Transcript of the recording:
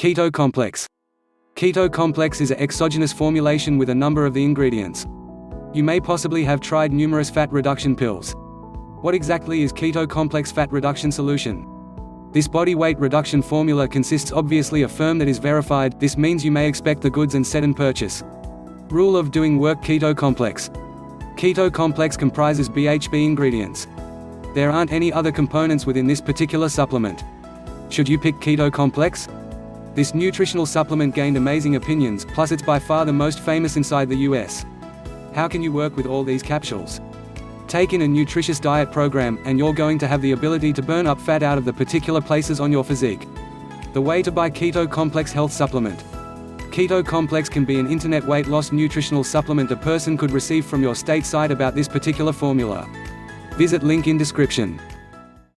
Keto complex. Keto complex is an exogenous formulation with a number of the ingredients. You may possibly have tried numerous fat reduction pills. What exactly is keto complex fat reduction solution? This body weight reduction formula consists obviously a firm that is verified. This means you may expect the goods and set and purchase. Rule of doing work. Keto complex. Keto complex comprises BHB ingredients. There aren't any other components within this particular supplement. Should you pick keto complex? This nutritional supplement gained amazing opinions, plus it's by far the most famous inside the US. How can you work with all these capsules? Take in a nutritious diet program, and you're going to have the ability to burn up fat out of the particular places on your physique. The way to buy keto complex health supplement. Keto complex can be an internet weight loss nutritional supplement a person could receive from your state site. About this particular formula, visit link in description.